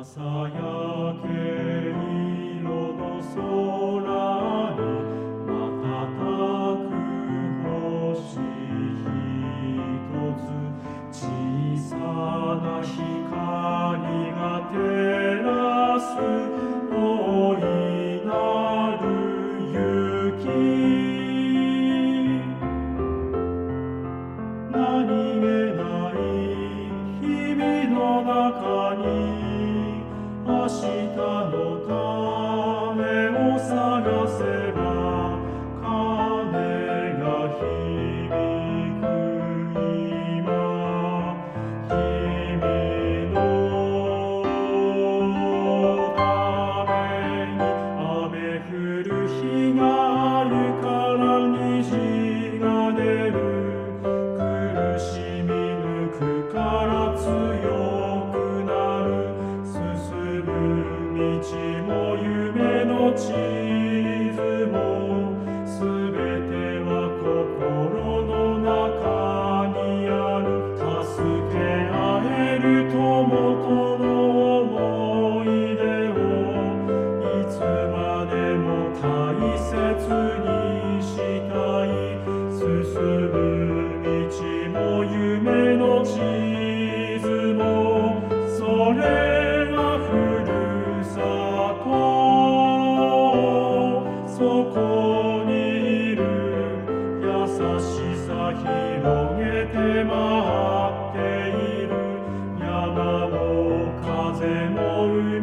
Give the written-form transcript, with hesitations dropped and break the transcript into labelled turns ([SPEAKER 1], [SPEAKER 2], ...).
[SPEAKER 1] 朝焼け色の空に瞬く星ひとつ、小さな光が照らす大いなる雪。何気ない日々の中に明日の種を探せば、鐘が響く今、君のために。雨降る日があるから虹が出る。苦しみ抜くから強くなる。進む道も夢の地図も、すべては心の中にある。助け合える友との思い出をいつまでも大切にしたい。進む道も夢の地図も、それがふるさと。そこにいる優しさ広げて待っている。山も風も